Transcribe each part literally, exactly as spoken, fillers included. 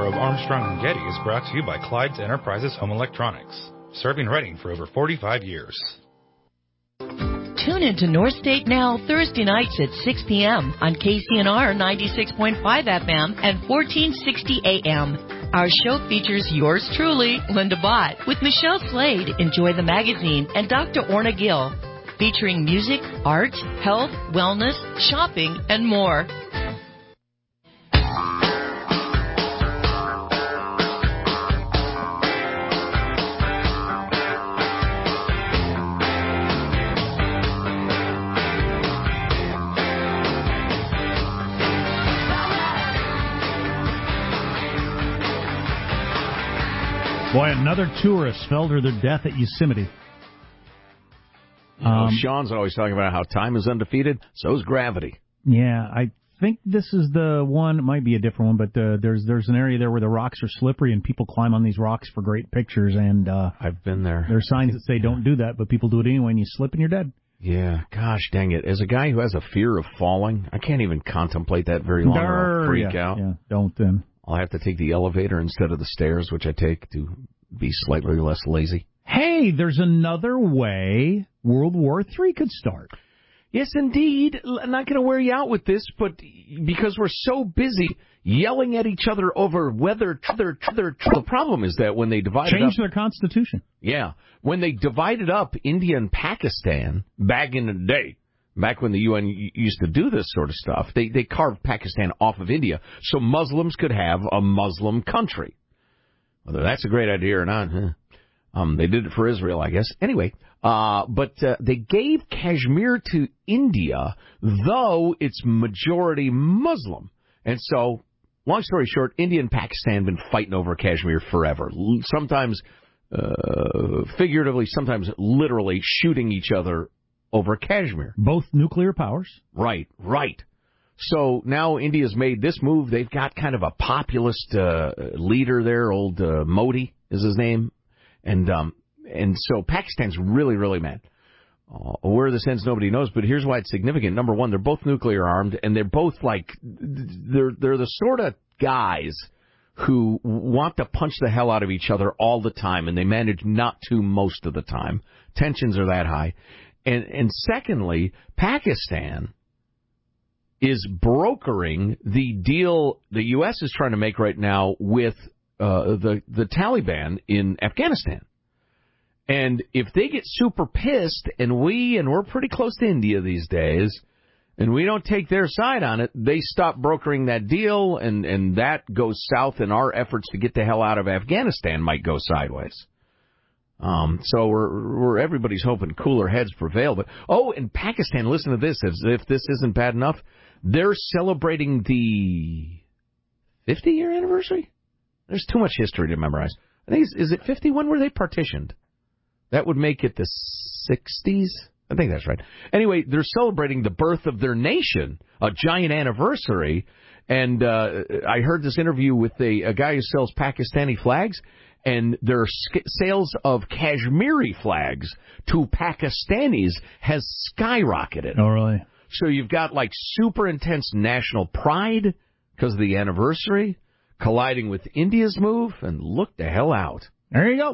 of Armstrong and Getty is brought to you by Clyde's Enterprises Home Electronics, serving Reading for over forty-five years. Tune into North State Now Thursday nights at six p.m. on K C N R ninety-six point five F M and fourteen sixty A M. Our show features yours truly, Linda Bott, with Michelle Slade, Enjoy the Magazine, and Doctor Orna Gill, featuring music, art, health, wellness, shopping, and more. Boy, another tourist fell to their death at Yosemite. You know, Um, Sean's always talking about how time is undefeated. So is gravity. Yeah, I think this is the one. It might be a different one, but uh, there's there's an area there where the rocks are slippery and people climb on these rocks for great pictures. And uh, I've been there. There are signs that say don't do that, but people do it anyway, and you slip and you're dead. Yeah, gosh dang it. As a guy who has a fear of falling, I can't even contemplate that very long or I'll freak yeah, out. Yeah, don't then. I'll have to take the elevator instead of the stairs, which I take to be slightly less lazy. Hey, there's another way World War Three could start. Yes, indeed. I'm not going to wear you out with this, but because we're so busy yelling at each other over whether other, other, the problem is that when they divided Change up, their constitution. Yeah, when they divided up India and Pakistan back in the day, back when the U N used to do this sort of stuff, they, they carved Pakistan off of India so Muslims could have a Muslim country. Whether that's a great idea or not, huh? um, they did it for Israel, I guess. Anyway, uh, but uh, they gave Kashmir to India, though it's majority Muslim. And so, long story short, India and Pakistan have been fighting over Kashmir forever. Sometimes uh, figuratively, sometimes literally shooting each other over Kashmir. Both nuclear powers. Right, right. So now India's made this move. They've got kind of a populist uh, leader there, old uh, Modi is his name. And um, and so Pakistan's really, really mad. Uh, where this ends, nobody knows, but here's why it's significant. Number one, they're both nuclear armed, and they're both like, they're they're the sort of guys who want to punch the hell out of each other all the time, and they manage not to most of the time. Tensions are that high. And and secondly, Pakistan is brokering the deal the U S is trying to make right now with uh, the the Taliban in Afghanistan. And if they get super pissed, and we, and we're pretty close to India these days, and we don't take their side on it, they stop brokering that deal, and, and that goes south, and our efforts to get the hell out of Afghanistan might go sideways. Um, so we're, we're, everybody's hoping cooler heads prevail. But, oh, and Pakistan, listen to this, as if this isn't bad enough, they're celebrating the fifty-year anniversary? There's too much history to memorize. I think, it's, is it fifty? When were they partitioned? That would make it the sixties? I think that's right. Anyway, they're celebrating the birth of their nation, a giant anniversary. And uh, I heard this interview with a, a guy who sells Pakistani flags, and their sk- sales of Kashmiri flags to Pakistanis has skyrocketed. Oh, really? So you've got, like, super intense national pride because of the anniversary colliding with India's move, and look the hell out. There you go.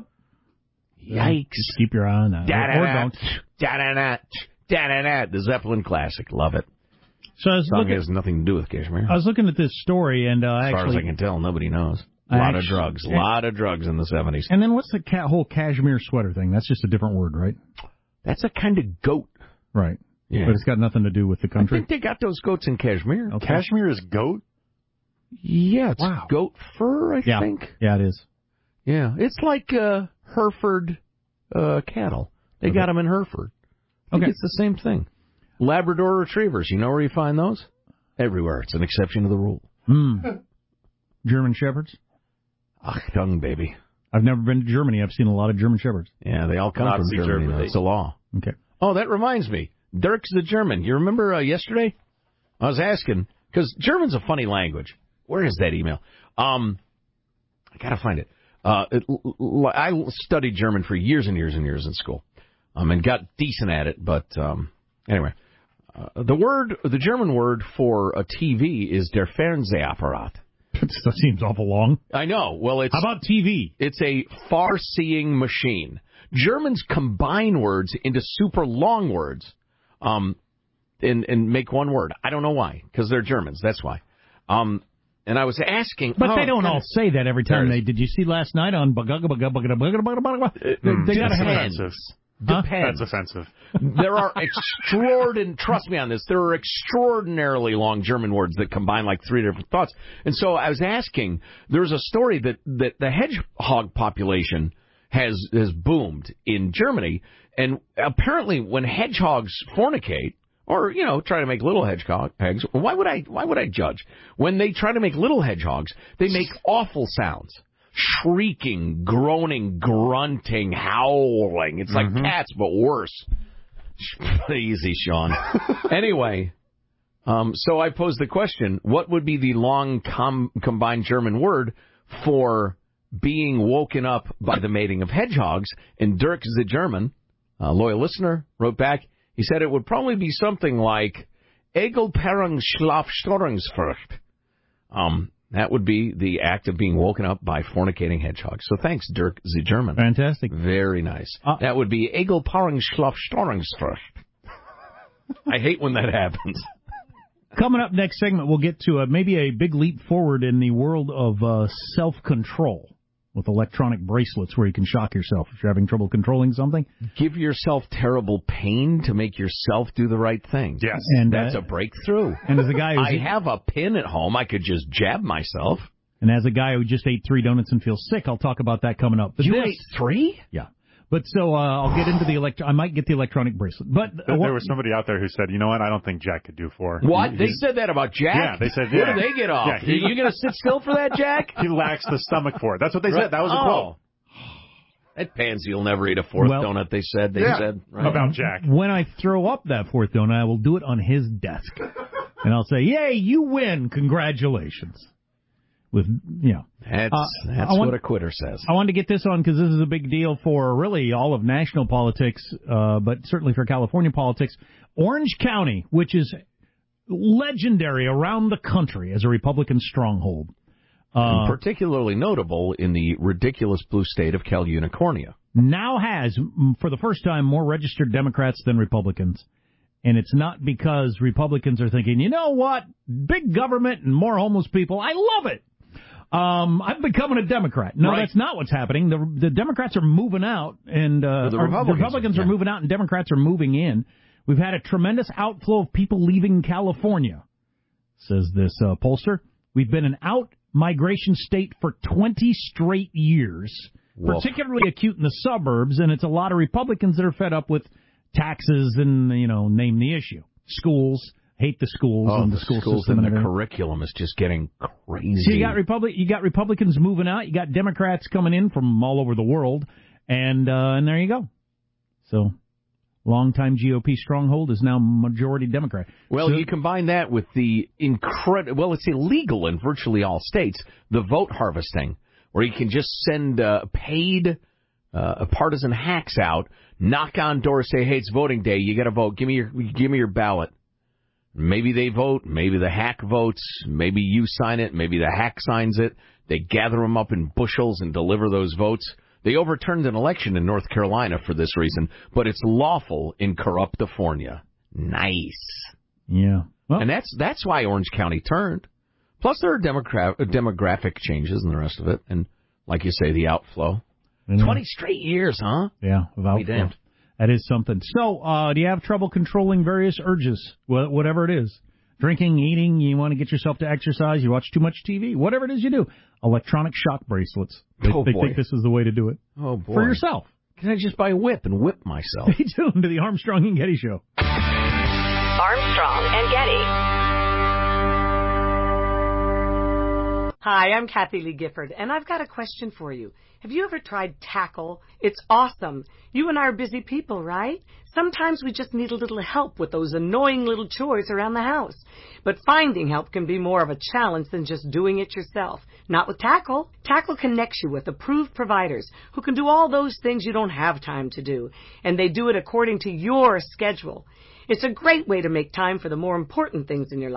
Yikes. Just keep your eye on that. Da-da-da, Or don't. da-da-da, da-da-da, the Zeppelin classic. Love it. So I was Song looking, has nothing to do with Kashmir. I was looking at this story, and uh, as far actually, as I can tell, nobody knows. A I lot actually, of drugs. A lot of drugs in the seventies. And then what's the ca- whole cashmere sweater thing? That's just a different word, right? That's a kind of goat. Right. Yeah. But it's got nothing to do with the country. I think they got those goats in Kashmir. Okay. Kashmir is goat? Yeah, it's Wow. goat fur, I yeah. think. Yeah, it is. Yeah, it's like uh, Hereford uh, cattle. They Okay. got them in Hereford. I think Okay. it's the same thing. Labrador retrievers, you know where you find those? Everywhere. It's an exception to the rule. Hmm. German shepherds? Achtung, baby. I've never been to Germany. I've seen a lot of German shepherds. Yeah, they all come Nazi from Germany. Germany. That's the law. Okay. Oh, that reminds me. Dirk's the German. You remember uh, yesterday? I was asking, because German's a funny language. Where is that email? Um, I got to find it. Uh, it. I studied German for years and years and years in school, um, and got decent at it. But um, anyway, uh, the word, the German word for a T V is der Fernsehapparat. That seems awful long. I know. Well, it's... How about T V? It's a far-seeing machine. Germans combine words into super long words um, and, and make one word. I don't know why, because they're Germans. That's why. Um, and I was asking... But oh, they don't God. all say that every time they... Did you see last night on... They, they got a hand. Huh? Depends. That's offensive. There are extraordinary, trust me on this, there are extraordinarily long German words that combine like three different thoughts. And so I was asking, there's a story that, that the hedgehog population has, has boomed in Germany. And apparently when hedgehogs fornicate, or, you know, try to make little hedgehog eggs, why would I, why would I judge? When they try to make little hedgehogs, they make awful sounds. Shrieking, groaning, grunting, howling. It's like mm-hmm. cats, but worse. Easy, Sean. Anyway, um, so I posed the question, what would be the long com- combined German word for being woken up by the mating of hedgehogs? And Dirk the German, a loyal listener, wrote back, he said it would probably be something like Egelperung Schlafstörungsfurcht. Um... That would be the act of being woken up by fornicating hedgehogs. So thanks, Dirk the German. Fantastic. Very nice. Uh, that would be Egelpaarung Schlafstörungsfurcht. I hate when that happens. Coming up next segment, we'll get to uh, maybe a big leap forward in the world of uh, self-control with electronic bracelets where you can shock yourself if you're having trouble controlling something. Give yourself terrible pain to make yourself do the right thing. Yes. And that's uh, a breakthrough. And as a guy who's I have a pin at home, I could just jab myself. And as a guy who just ate three donuts and feels sick, I'll talk about that coming up. But you this, ate three? Yeah. But so uh, I'll get into the electro. I might get the electronic bracelet. But uh, there, there was somebody out there who said, you know what? I don't think Jack could do four. What? He, they said that about Jack? Yeah, they said. Yeah. Where do they get off? Yeah, he, Are you going to sit still for that, Jack? He lacks the stomach for it. That's what they right. said. That was a oh. quote. That pansy will never eat a fourth well, donut. They said. They yeah, said right? about Jack. When I throw up that fourth donut, I will do it on his desk, and I'll say, "Yay, you win! Congratulations!" With you know, that's uh, that's want, what a quitter says. I wanted to get this on because this is a big deal for really all of national politics, uh, but certainly for California politics. Orange County, which is legendary around the country as a Republican stronghold. Uh, particularly notable in the ridiculous blue state of Cal Unicornia. Now has, for the first time, more registered Democrats than Republicans. And it's not because Republicans are thinking, you know what, big government and more homeless people, I love it. Um, I'm becoming a Democrat. No, right. That's not what's happening. The, the Democrats are moving out, and uh, the Republicans, the Republicans yeah. are moving out, and Democrats are moving in. We've had a tremendous outflow of people leaving California, says this uh, pollster. We've been an out migration state for twenty straight years, Wolf. particularly acute in the suburbs, and it's a lot of Republicans that are fed up with taxes and, you know, name the issue. Schools, hate the schools oh, and the, the school schools system. And and the curriculum is just getting crazy. So you got, Republic, you got Republicans moving out, you got Democrats coming in from all over the world, and uh, and there you go. So... Longtime G O P stronghold is now majority Democrat. Well, so, you combine that with the incredible, well, it's illegal in virtually all states, the vote harvesting, where you can just send uh, paid uh, partisan hacks out, knock on doors, say, hey, it's voting day, you got to vote, give me your give me your ballot. Maybe they vote, maybe the hack votes, maybe you sign it, maybe the hack signs it. They gather them up in bushels and deliver those votes. They overturned an election in North Carolina for this reason, but it's lawful in Corruptifornia. Nice. Yeah. Well, and that's that's why Orange County turned. Plus, there are demogra- demographic changes and the rest of it. And, like you say, the outflow. Mm-hmm. twenty straight years, huh? Yeah, of outflow. Be damned. That is something. So, uh, do you have trouble controlling various urges, wh- whatever it is? Drinking, eating, you want to get yourself to exercise, you watch too much T V, whatever it is you do. Electronic shock bracelets. They, oh, they boy. think this is the way to do it. Oh, boy. For yourself. Can I just buy a whip and whip myself? Stay tuned to the Armstrong and Getty Show. Armstrong and Getty. Hi, I'm Kathy Lee Gifford, and I've got a question for you. Have you ever tried Tackle? It's awesome. You and I are busy people, right? Sometimes we just need a little help with those annoying little chores around the house. But finding help can be more of a challenge than just doing it yourself. Not with Tackle. Tackle connects you with approved providers who can do all those things you don't have time to do. And they do it according to your schedule. It's a great way to make time for the more important things in your life.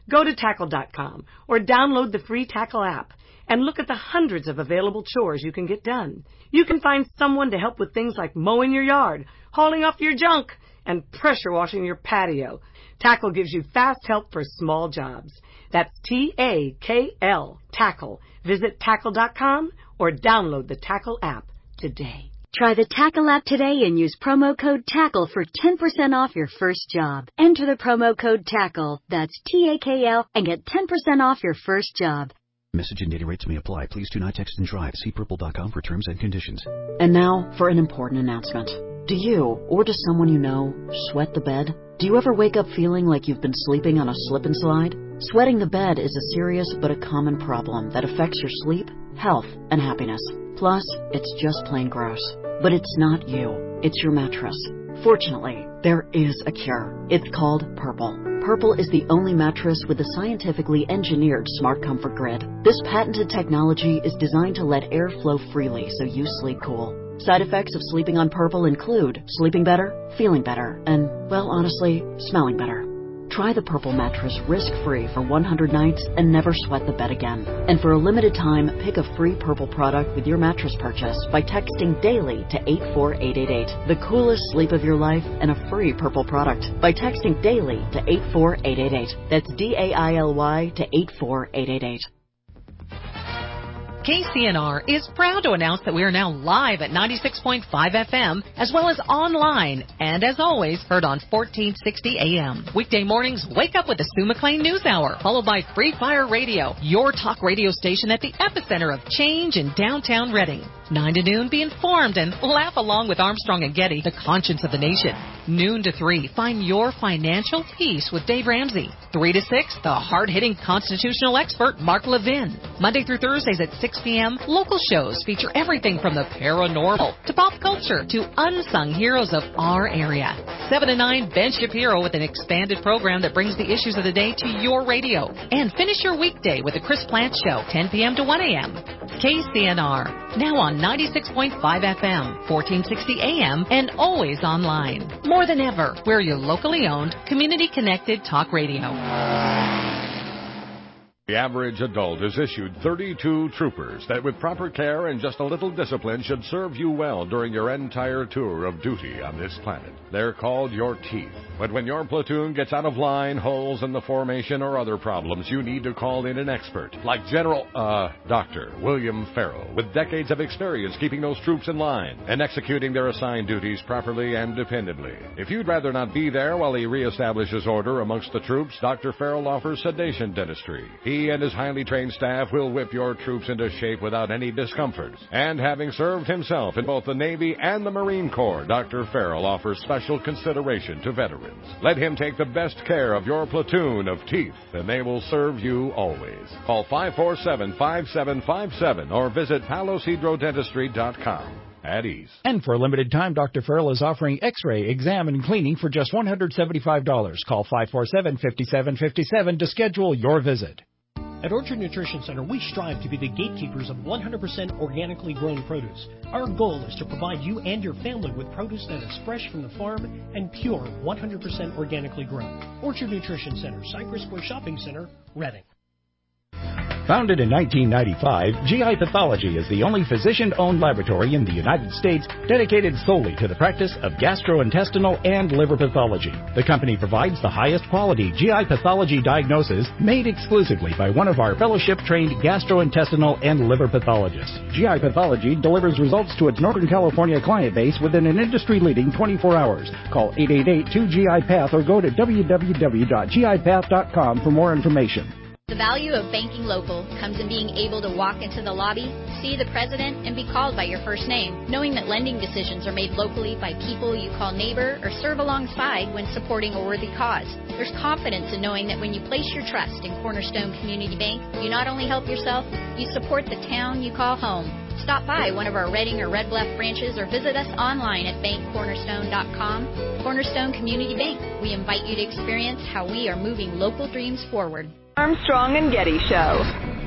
Go to tackle dot com or download the free Tackle app and look at the hundreds of available chores you can get done. You can find someone to help with things like mowing your yard, hauling off your junk, and pressure washing your patio. Tackle gives you fast help for small jobs. That's T A K L, Tackle. Visit tackle dot com or download the Tackle app today. Try the Tackle app today and use promo code TACKLE for ten percent off your first job. Enter the promo code TACKLE, that's T A K L, and get ten percent off your first job. Message and data rates may apply. Please do not text and drive. See purple dot com for terms and conditions. And now for an important announcement. Do you, or does someone you know, sweat the bed? Do you ever wake up feeling like you've been sleeping on a slip and slide? Sweating the bed is a serious but a common problem that affects your sleep, health, and happiness. Plus, it's just plain gross. But it's not you. It's your mattress. Fortunately, there is a cure. It's called Purple. Purple is the only mattress with a scientifically engineered smart comfort grid. This patented technology is designed to let air flow freely so you sleep cool. Side effects of sleeping on Purple include sleeping better, feeling better, and, well, honestly, smelling better. Try the Purple mattress risk-free for one hundred nights and never sweat the bed again. And for a limited time, pick a free Purple product with your mattress purchase by texting DAILY to eight four eight eight eight. The coolest sleep of your life and a free Purple product by texting DAILY to eight four eight eight eight. That's D A I L Y to eight four eight eight eight. K C N R is proud to announce that we are now live at ninety-six point five F M, as well as online, and as always, heard on fourteen sixty A M. Weekday mornings, wake up with the Sue McLean News Hour, followed by Free Fire Radio, your talk radio station at the epicenter of change in downtown Reading. nine to noon, be informed and laugh along with Armstrong and Getty, the conscience of the nation. Noon to three, find your financial peace with Dave Ramsey. three to six, the hard-hitting constitutional expert, Mark Levin. Monday through Thursdays at six P M, local shows feature everything from the paranormal to pop culture to unsung heroes of our area. seven to nine, Ben Shapiro with an expanded program that brings the issues of the day to your radio. And finish your weekday with the Chris Plant Show, ten P M to one A M. K C N R, now on ninety-six point five F M, fourteen sixty A M, and always online. More than ever, we're your locally owned, community-connected talk radio. The average adult is issued thirty-two troopers that with proper care and just a little discipline should serve you well during your entire tour of duty on this planet. They're called your teeth. But when your platoon gets out of line, holes in the formation, or other problems, you need to call in an expert, like General, uh, Doctor William Farrell, with decades of experience keeping those troops in line and executing their assigned duties properly and dependably. If you'd rather not be there while he reestablishes order amongst the troops, Doctor Farrell offers sedation dentistry. He and his highly trained staff will whip your troops into shape without any discomfort. And having served himself in both the Navy and the Marine Corps, Doctor Farrell offers special consideration to veterans. Let him take the best care of your platoon of teeth, and they will serve you always. Call five four seven, five seven five seven or visit palos hydro dentistry dot com. At ease. And for a limited time, Doctor Farrell is offering x-ray, exam, and cleaning for just one hundred seventy-five dollars. Call five four seven, five seven five seven to schedule your visit. At Orchard Nutrition Center, we strive to be the gatekeepers of one hundred percent organically grown produce. Our goal is to provide you and your family with produce that is fresh from the farm and pure, one hundred percent organically grown. Orchard Nutrition Center, Cypress Square Shopping Center, Reading. Founded in nineteen ninety-five, G I Pathology is the only physician-owned laboratory in the United States dedicated solely to the practice of gastrointestinal and liver pathology. The company provides the highest quality G I pathology diagnosis made exclusively by one of our fellowship-trained gastrointestinal and liver pathologists. G I Pathology delivers results to its Northern California client base within an industry-leading twenty-four hours. Call eight eight eight, two G I Path or go to w w w dot g i path dot com for more information. The value of banking local comes in being able to walk into the lobby, see the president, and be called by your first name, knowing that lending decisions are made locally by people you call neighbor or serve alongside when supporting a worthy cause. There's confidence in knowing that when you place your trust in Cornerstone Community Bank, you not only help yourself, you support the town you call home. Stop by one of our Reading or Red Bluff branches or visit us online at bank cornerstone dot com. Cornerstone Community Bank. We invite you to experience how we are moving local dreams forward. Armstrong and Getty Show.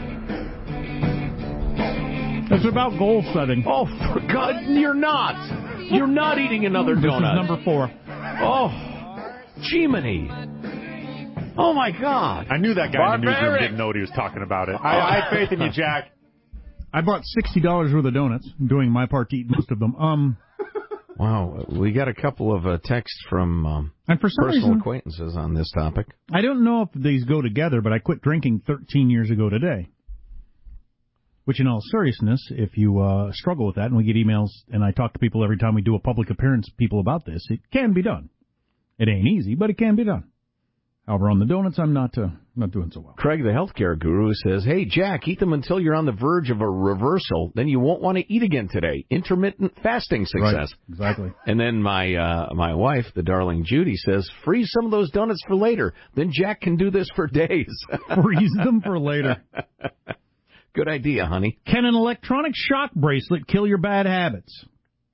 It's about goal setting. Oh, for God, you're not. You're not eating another this donut. This is number four. Oh, Jiminy. Oh, my God. I knew that guy Barbaric. in the newsroom didn't know what he was talking about it. I, I had faith in you, Jack. I bought sixty dollars worth of donuts, doing my part to eat most of them. Um, Wow, we got a couple of uh, texts from um, and for some personal reason, acquaintances on this topic. I don't know if these go together, but I quit drinking thirteen years ago today. Which, in all seriousness, if you uh, struggle with that, and we get emails, and I talk to people every time we do a public appearance, people about this, it can be done. It ain't easy, but it can be done. However, on the donuts, I'm not uh, not doing so well. Craig, the healthcare guru, says, hey, Jack, eat them until you're on the verge of a reversal. Then you won't want to eat again today. Intermittent fasting success. Right, exactly. And then my uh, my wife, the darling Judy, says, freeze some of those donuts for later. Then Jack can do this for days. Freeze them for later. Good idea, honey. Can an electronic shock bracelet kill your bad habits?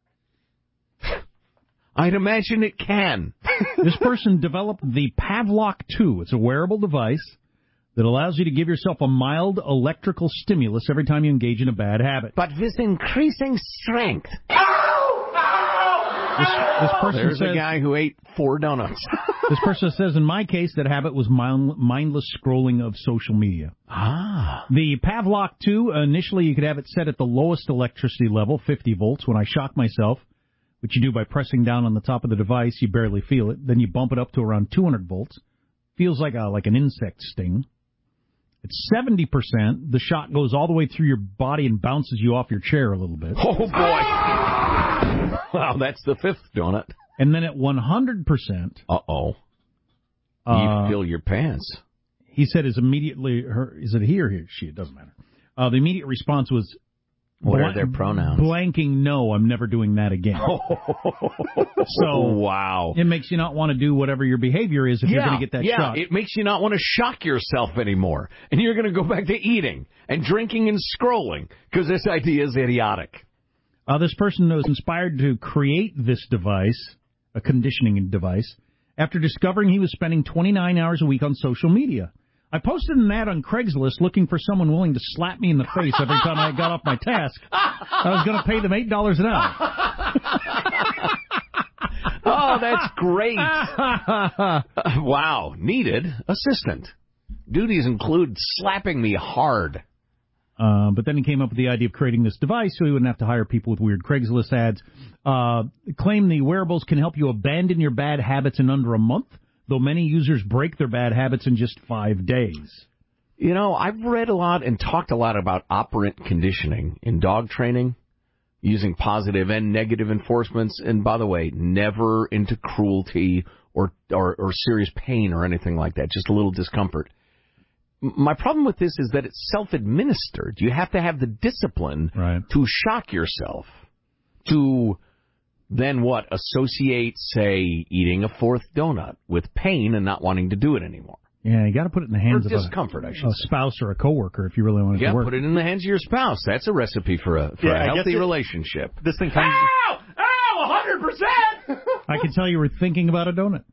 I'd imagine it can. This person developed the Pavlok two. It's a wearable device that allows you to give yourself a mild electrical stimulus every time you engage in a bad habit. But with increasing strength. This, this person There's says, a guy who ate four donuts. This person says, in my case, that habit was mind, mindless scrolling of social media. Ah. The Pavlok two, initially you could have it set at the lowest electricity level, fifty volts. When I shock myself, which you do by pressing down on the top of the device, you barely feel it. Then you bump it up to around two hundred volts. Feels like a like an insect sting. At seventy percent, the shock goes all the way through your body and bounces you off your chair a little bit. Oh, boy. Wow, that's the fifth donut. And then at one hundred percent... Uh-oh. Uh, you fill your pants. He said is immediately... Her, is it he or he, she? It doesn't matter. Uh, the immediate response was... What bl- are their pronouns? Blanking no, I'm never doing that again. So wow. It makes you not want to do whatever your behavior is if yeah, you're going to get that yeah, shot. It makes you not want to shock yourself anymore. And you're going to go back to eating and drinking and scrolling because this idea is idiotic. Uh, this person was inspired to create this device, a conditioning device, after discovering he was spending twenty-nine hours a week on social media. I posted an ad on Craigslist looking for someone willing to slap me in the face every time I got off my task. I was going to pay them eight dollars an hour. Oh, that's great. uh, wow. Needed assistant. Duties include slapping me hard. Uh, but then he came up with the idea of creating this device so he wouldn't have to hire people with weird Craigslist ads. Uh, claim the wearables can help you abandon your bad habits in under a month, though many users break their bad habits in just five days. You know, I've read a lot and talked a lot about operant conditioning in dog training, using positive and negative enforcements, and by the way, never into cruelty or, or, or serious pain or anything like that, just a little discomfort. My problem with this is that it's self-administered. You have to have the discipline right. to shock yourself, to then what, associate, say, eating a fourth donut with pain and not wanting to do it anymore. Yeah, you got to put it in the hands or of discomfort, a, I should a say. spouse or a coworker if you really want it yeah, to work. Yeah, put it in the hands of your spouse. That's a recipe for a, for yeah, a healthy it, relationship. This thing comes... Ow! Ow! one hundred percent! I can tell you were thinking about a donut.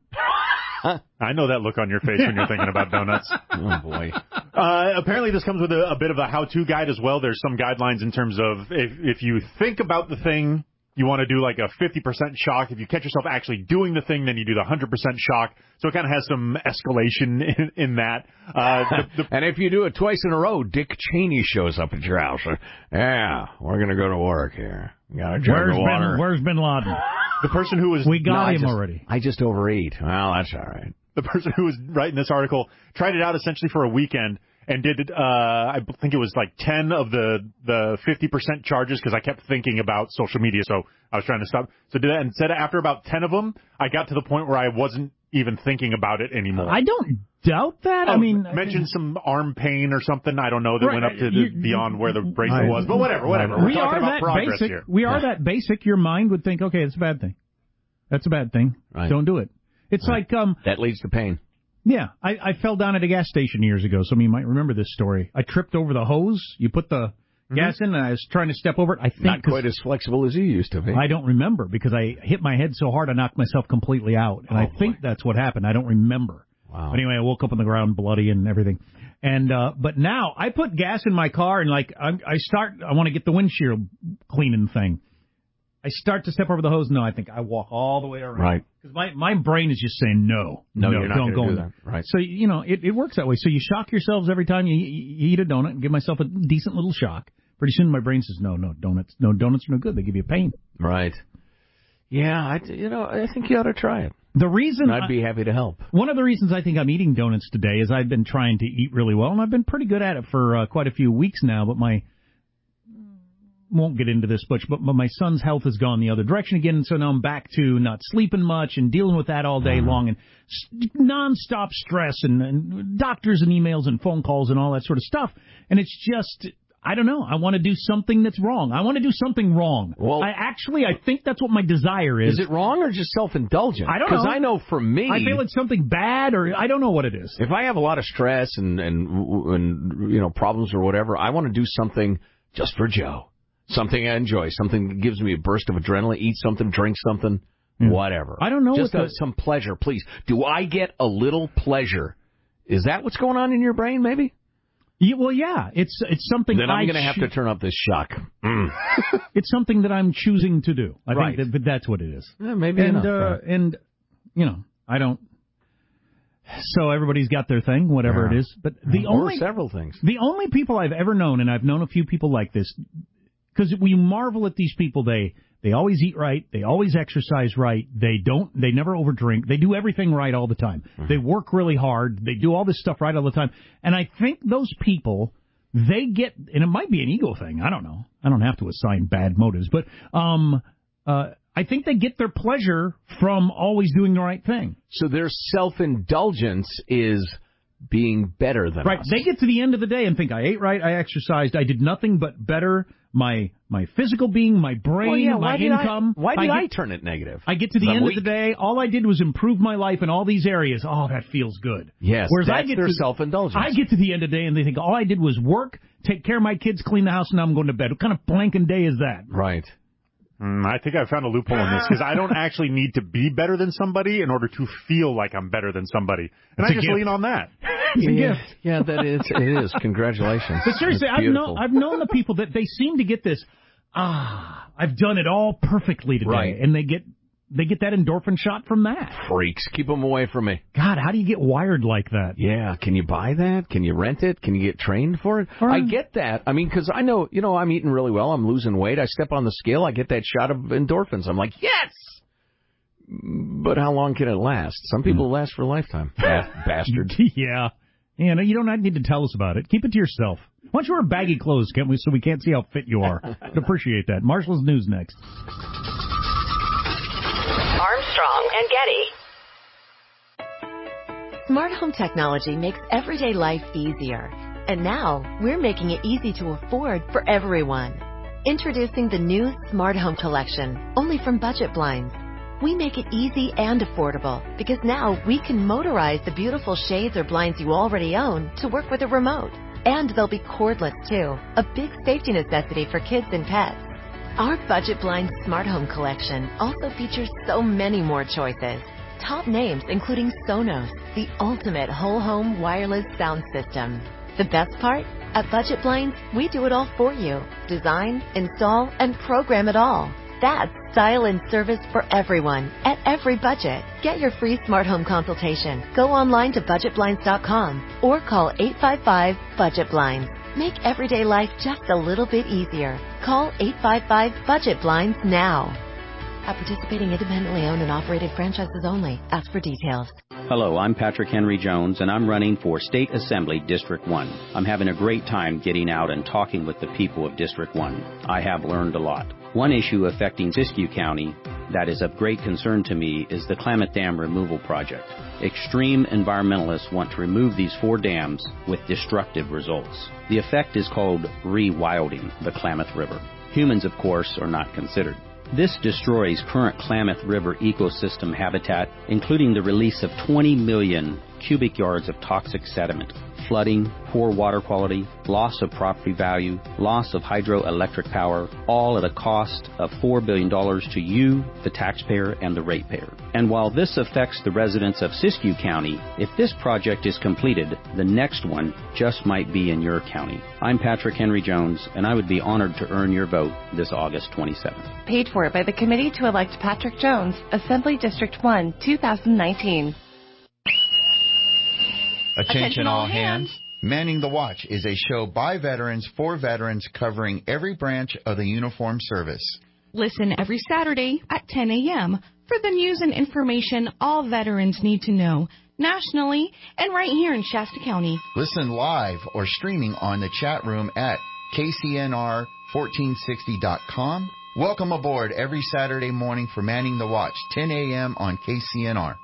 I know that look on your face when you're thinking about donuts. Oh, boy. Uh, apparently this comes with a, a bit of a how-to guide as well. There's some guidelines in terms of if, if you think about the thing, you want to do like a fifty percent shock. If you catch yourself actually doing the thing, then you do the one hundred percent shock. So it kind of has some escalation in, in that. Uh, the, the, and if you do it twice in a row, Dick Cheney shows up at your house. Yeah, we're going to go to work here. Got a jug where's of water. Bin, where's Bin Laden? The person who was... We got no, him just, already. I just overeat. Well, that's all right. The person who was writing this article tried it out essentially for a weekend and did, uh, I think it was like ten of the, the fifty percent charges because I kept thinking about social media, so I was trying to stop. So did that, and said after about ten of them, I got to the point where I wasn't even thinking about it anymore. I don't doubt that. Oh, I mean, mentioned some arm pain or something. I don't know that right, went up to the, you, beyond where the bracelet I, was, but whatever, whatever. We're we talking are about that progress basic. here. We are that basic. Your mind would think, okay, it's a bad thing. That's a bad thing. Right. Don't do it. It's right. like um. That leads to pain. Yeah, I, I fell down at a gas station years ago. Some of you might remember this story. I tripped over the hose. You put the mm-hmm. gas in, and I was trying to step over it. I think not quite as flexible as you used to be. I don't remember because I hit my head so hard I knocked myself completely out, and oh, I boy. think that's what happened. I don't remember. Wow. But anyway, I woke up on the ground bloody and everything. And uh but now I put gas in my car and like I, I start. I want to get the windshield cleaning thing. I start to step over the hose. No, I think I walk all the way around. Right. Because my, my brain is just saying no. No, no you're not don't go do in that. there. Right. So, you know, it, it works that way. So you shock yourselves every time you, you eat a donut and give myself a decent little shock. Pretty soon my brain says, no, no, donuts, no, donuts are no good. They give you pain. Right. Yeah, I, you know, I think you ought to try it. The reason I'd be happy to help. One of the reasons I think I'm eating donuts today is I've been trying to eat really well, and I've been pretty good at it for uh, quite a few weeks now, but my won't get into this much, but, but my son's health has gone the other direction again, and so now I'm back to not sleeping much and dealing with that all day mm-hmm. long, and st- nonstop stress and, and doctors and emails and phone calls and all that sort of stuff, and it's just... I don't know. I want to do something that's wrong. I want to do something wrong. Well, I actually, I think that's what my desire is. Is it wrong or just self-indulgent? I don't know. Because I know for me... I feel it's something bad, or I don't know what it is. If I have a lot of stress and, and, and you know, problems or whatever, I want to do something just for Joe. Something I enjoy. Something that gives me a burst of adrenaline. Eat something, drink something, mm. whatever. I don't know. Just what a, the... some pleasure, please. Do I get a little pleasure? Is that what's going on in your brain, maybe? Yeah, well, yeah, it's it's something. Then I'm going to have to turn up this shock. Mm. It's something that I'm choosing to do. I right. think that, but that's what it is. Yeah, maybe and enough, uh, right. and you know, I don't. So everybody's got their thing, whatever yeah. it is. But the or only several things. The only people I've ever known, and I've known a few people like this, because we marvel at these people. They they always eat right. They always exercise right. They don't. They never overdrink. They do everything right all the time. Mm-hmm. They work really hard. They do all this stuff right all the time. And I think those people. They get, and it might be an ego thing, I don't know. I don't have to assign bad motives, but um, uh, I think they get their pleasure from always doing the right thing. So their self-indulgence is being better than right. us. They get to the end of the day and think, I ate right, I exercised, I did nothing but better my my physical being, my brain, well, yeah, my why income. I, why did I, get, I turn it negative? I get to the I'm end weak. of the day, all I did was improve my life in all these areas. Oh, that feels good. Yes, Whereas that's I get their to, self-indulgence. I get to the end of the day and they think, all I did was work, take care of my kids, clean the house, and now I'm going to bed. What kind of blanking day is that? Right. Mm, I think I found a loophole in this because I don't actually need to be better than somebody in order to feel like I'm better than somebody. And it's I just gift. lean on that. It's a yeah, gift. Yeah, that is. It is. Congratulations. But seriously, I've known, I've known the people that they seem to get this, ah, I've done it all perfectly today. Right. And they get they get that endorphin shot from that. Freaks. Keep them away from me. God, how do you get wired like that? Yeah. Can you buy that? Can you rent it? Can you get trained for it? Or, I get that. I mean, because I know, you know, I'm eating really well. I'm losing weight. I step on the scale. I get that shot of endorphins. I'm like, yes! But how long can it last? Some people mm. last for a lifetime. Bastards. Yeah. Yeah, no, you don't need to tell us about it. Keep it to yourself. Why don't you wear baggy clothes, can't we, so we can't see how fit you are? I'd appreciate that. Marshall's News next. Armstrong and Getty. Smart home technology makes everyday life easier. And now, we're making it easy to afford for everyone. Introducing the new Smart Home Collection, only from Budget Blinds. We make it easy and affordable because now we can motorize the beautiful shades or blinds you already own to work with a remote. And they'll be cordless too, a big safety necessity for kids and pets. Our Budget Blinds Smart Home Collection also features so many more choices. Top names including Sonos, the ultimate whole home wireless sound system. The best part? At Budget Blinds, we do it all for you. Design, install, and program it all. That's style and service for everyone, at every budget. Get your free smart home consultation. Go online to budget blinds dot com or call eight five five, budget blinds. Make everyday life just a little bit easier. Call eight five five, budget blinds now. At participating independently owned and operated franchises only. Ask for details. Hello, I'm Patrick Henry Jones, and I'm running for State Assembly District one. I'm having a great time getting out and talking with the people of District one. I have learned a lot. One issue affecting Siskiyou County that is of great concern to me is the Klamath Dam removal project. Extreme environmentalists want to remove these four dams with destructive results. The effect is called rewilding the Klamath River. Humans, of course, are not considered. This destroys current Klamath River ecosystem habitat, including the release of twenty million cubic yards of toxic sediment. flooding, poor water quality, loss of property value, loss of hydroelectric power, all at a cost of four billion dollars to you, the taxpayer, and the ratepayer. And while this affects the residents of Siskiyou County, if this project is completed, the next one just might be in your county. I'm Patrick Henry Jones, and I would be honored to earn your vote this August twenty-seventh. Paid for by the Committee to Elect Patrick Jones, Assembly District one, two thousand nineteen. Attention all hands. Manning the Watch is a show by veterans for veterans covering every branch of the uniformed service. Listen every Saturday at ten a.m. for the news and information all veterans need to know, nationally and right here in Shasta County. Listen live or streaming on the chat room at K C N R fourteen sixty dot com. Welcome aboard every Saturday morning for Manning the Watch, ten a.m. on K C N R.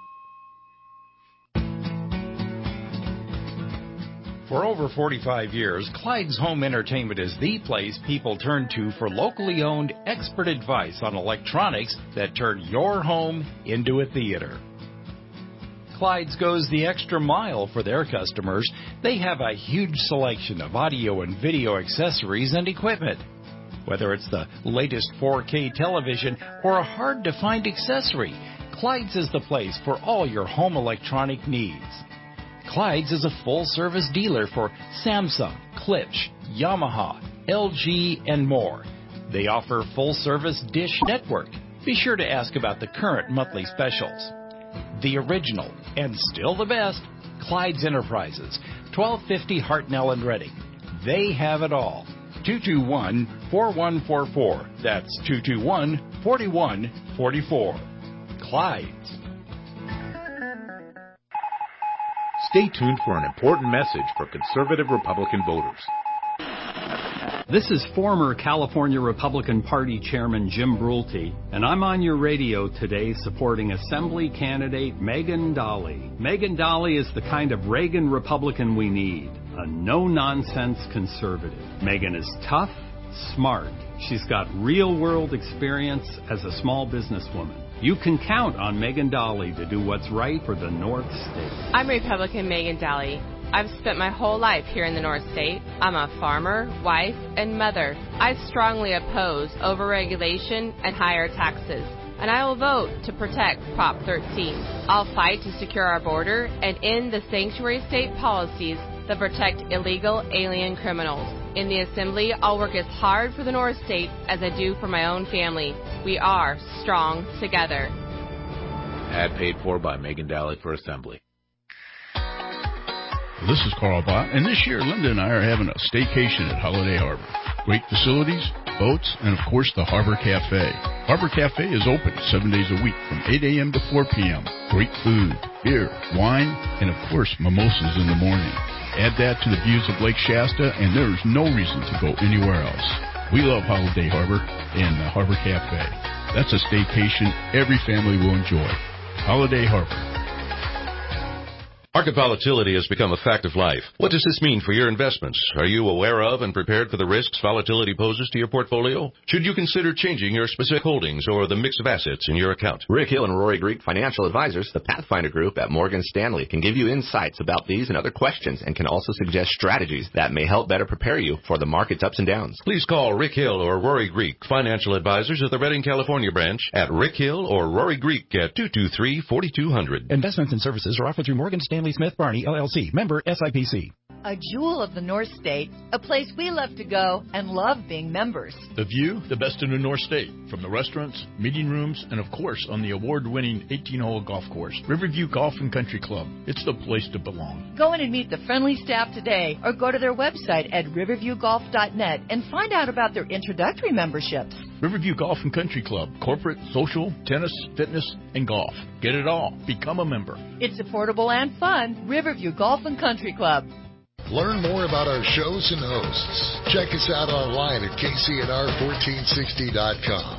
For over forty-five years, Clyde's Home Entertainment is the place people turn to for locally owned expert advice on electronics that turn your home into a theater. Clyde's goes the extra mile for their customers. They have a huge selection of audio and video accessories and equipment. Whether it's the latest four K television or a hard-to-find accessory, Clyde's is the place for all your home electronic needs. Clyde's is a full-service dealer for Samsung, Klipsch, Yamaha, L G, and more. They offer full-service Dish Network. Be sure to ask about the current monthly specials. The original, and still the best, Clyde's Enterprises, twelve fifty Hartnell and Reading. They have it all. two two one, four one four four. That's two two one, four one four four. Clyde's. Stay tuned for an important message for conservative Republican voters. This is former California Republican Party Chairman Jim Brulte, and I'm on your radio today supporting Assembly candidate Megan Dahle. Megan Dahle is the kind of Reagan Republican we need, a no-nonsense conservative. Megan is tough, smart. She's got real-world experience as a small businesswoman. You can count on Megan Dahle to do what's right for the North State. I'm Republican Megan Dahle. I've spent my whole life here in the North State. I'm a farmer, wife, and mother. I strongly oppose overregulation and higher taxes, and I will vote to protect Prop thirteen. I'll fight to secure our border and end the sanctuary state policies that protect illegal alien criminals. In the Assembly, I'll work as hard for the North State as I do for my own family. We are strong together. Ad paid for by Megan Dahle for Assembly. This is Carl Bott, and this year Linda and I are having a staycation at Holiday Harbor. Great facilities, boats, and of course the Harbor Cafe. Harbor Cafe is open seven days a week from eight a.m. to four p.m. Great food, beer, wine, and of course mimosas in the morning. Add that to the views of Lake Shasta, and there is no reason to go anywhere else. We love Holiday Harbor and the Harbor Cafe. That's a staycation every family will enjoy. Holiday Harbor. Market volatility has become a fact of life. What does this mean for your investments? Are you aware of and prepared for the risks volatility poses to your portfolio? Should you consider changing your specific holdings or the mix of assets in your account? Rick Hill and Rory Greek Financial Advisors, the Pathfinder Group at Morgan Stanley, can give you insights about these and other questions and can also suggest strategies that may help better prepare you for the market's ups and downs. Please call Rick Hill or Rory Greek Financial Advisors at the Redding, California branch at Rick Hill or Rory Greek at two two three, four two zero zero. Investments and services are offered through Morgan Stanley Smith Barney, L L C, member S I P C. A jewel of the North State, a place we love to go and love being members. The view, the best in the North State, from the restaurants, meeting rooms, and of course on the award-winning eighteen-hole golf course. Riverview Golf and Country Club. It's the place to belong. Go in and meet the friendly staff today or go to their website at riverview golf dot net and find out about their introductory memberships. Riverview Golf and Country Club. Corporate, social, tennis, fitness, and golf. Get it all. Become a member. It's affordable and fun. Riverview Golf and Country Club. Learn more about our shows and hosts. Check us out online at K C N R fourteen sixty dot com.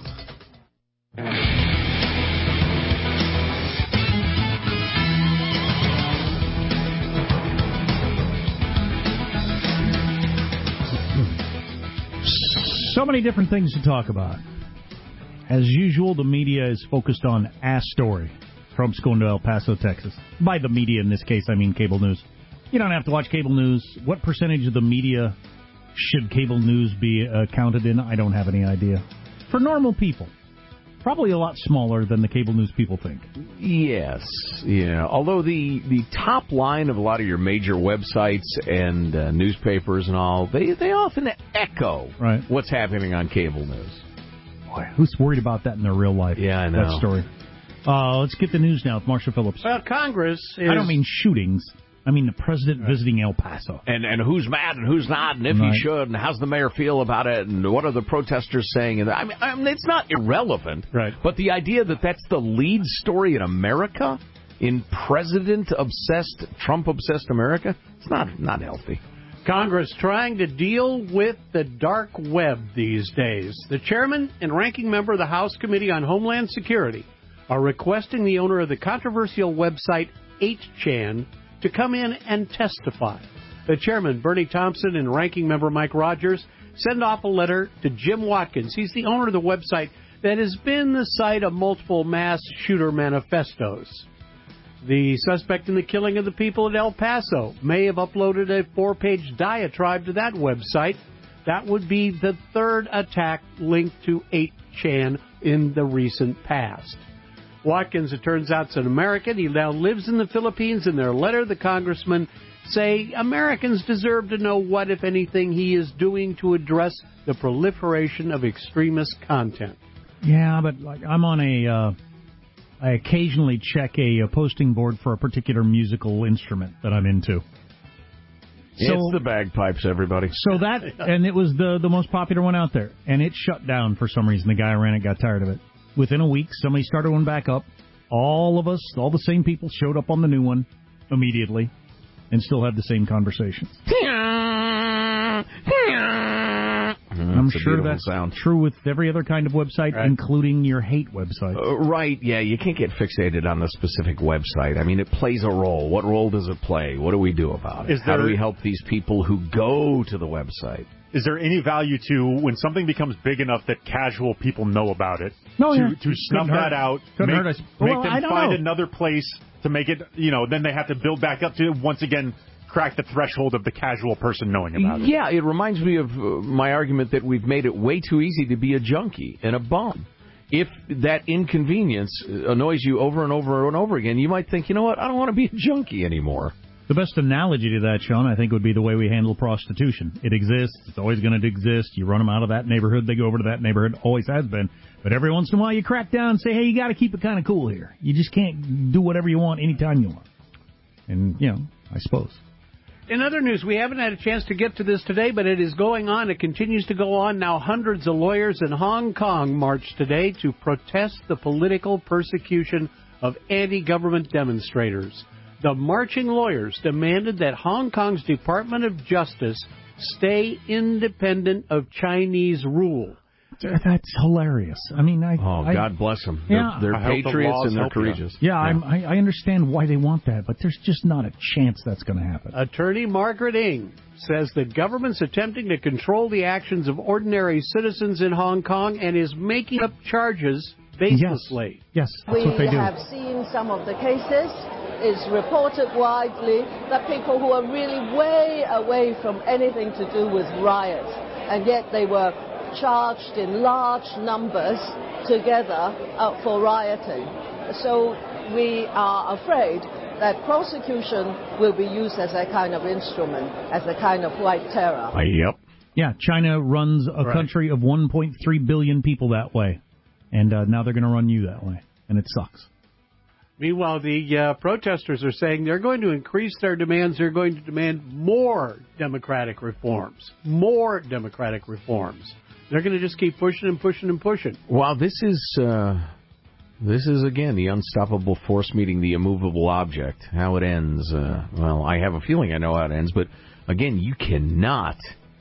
So many different things to talk about. As usual, the media is focused on a story. Trump's going to El Paso, Texas. By the media in this case, I mean cable news. You don't have to watch cable news. What percentage of the media should cable news be uh, counted in? I don't have any idea. For normal people, probably a lot smaller than the cable news people think. Yes, yeah. Although the, the top line of a lot of your major websites and uh, newspapers and all, they, they often echo right. what's happening on cable news. Boy, who's worried about that in their real life? Yeah, I know. That story. Uh, let's get the news now with Marsha Phillips. Well, Congress is... I don't mean shootings. I mean the president right. visiting El Paso. And and who's mad and who's not, and if right. he should, and how's the mayor feel about it, and what are the protesters saying? And I mean, I mean, it's not irrelevant. Right. But the idea that that's the lead story in America, in president-obsessed, Trump-obsessed America, it's not not healthy. Congress trying to deal with the dark web these days. The chairman and ranking member of the House Committee on Homeland Security are requesting the owner of the controversial website eight chan to come in and testify. The chairman, Bernie Thompson, and ranking member Mike Rogers send off a letter to Jim Watkins. He's the owner of the website that has been the site of multiple mass shooter manifestos. The suspect in the killing of the people at El Paso may have uploaded a four-page diatribe to that website. That would be the third attack linked to eight chan in the recent past. Watkins, it turns out, is an American. He now lives in the Philippines. In their letter, the congressmen say Americans deserve to know what, if anything, he is doing to address the proliferation of extremist content. Yeah, but like I'm on a, uh, I occasionally check a, a posting board for a particular musical instrument that I'm into. So, it's the bagpipes, everybody. So that, and it was the, the most popular one out there. And it shut down for some reason. The guy who ran it got tired of it. Within a week, somebody started one back up. All of us, all the same people, showed up on the new one immediately and still had the same conversations. Mm, I'm sure that's sound. true with every other kind of website, right. including your hate website. Uh, right, yeah, you can't get fixated on the specific website. I mean, it plays a role. What role does it play? What do we do about it? Is How there... do we help these people who go to the website? Is there any value to when something becomes big enough that casual people know about it? No, to, yeah. to snuff Couldn't that hurt. out, Couldn't make, hurt us. make Well, them I don't find know. another place to make it, you know, then they have to build back up to once again crack the threshold of the casual person knowing about it. Yeah, it reminds me of uh, my argument that we've made it way too easy to be a junkie and a bum. If that inconvenience annoys you over and over and over again, you might think, you know what, I don't want to be a junkie anymore. The best analogy to that, Sean, I think, would be the way we handle prostitution. It exists. It's always going to exist. You run them out of that neighborhood, they go over to that neighborhood. Always has been. But every once in a while, you crack down and say, hey, you got to keep it kind of cool here. You just can't do whatever you want anytime you want. And, you know, I suppose. In other news, we haven't had a chance to get to this today, but it is going on. It continues to go on. Now, hundreds of lawyers in Hong Kong marched today to protest the political persecution of anti-government demonstrators. The marching lawyers demanded that Hong Kong's Department of Justice stay independent of Chinese rule. That's hilarious. I mean, I... Oh, I, God bless them. Yeah, they're they're patriots the and they're courageous. Yeah, yeah. I'm, I, I understand why they want that, but there's just not a chance that's going to happen. Attorney Margaret Ng says the government's attempting to control the actions of ordinary citizens in Hong Kong and is making up charges baselessly. Yes, yes that's we what they do. We have seen some of the cases. It's reported widely that people who are really way away from anything to do with riots, and yet they were charged in large numbers together uh, for rioting. So we are afraid that prosecution will be used as a kind of instrument, as a kind of white terror. Uh, yep. Yeah, China runs a right. country of one point three billion people that way, and uh, now they're going to run you that way, and it sucks. Meanwhile, the uh, protesters are saying they're going to increase their demands. They're going to demand more democratic reforms, more democratic reforms. They're going to just keep pushing and pushing and pushing. Well, this is, uh, this is again, the unstoppable force meeting the immovable object. How it ends, uh, well, I have a feeling I know how it ends, but again, you cannot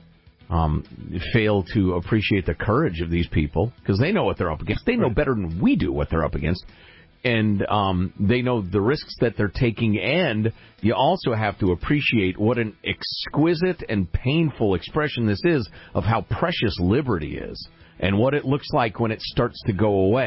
um, fail to appreciate the courage of these people, because they know what they're up against. They know better than we do what they're up against. And um, they know the risks that they're taking, and you also have to appreciate what an exquisite and painful expression this is of how precious liberty is and what it looks like when it starts to go away.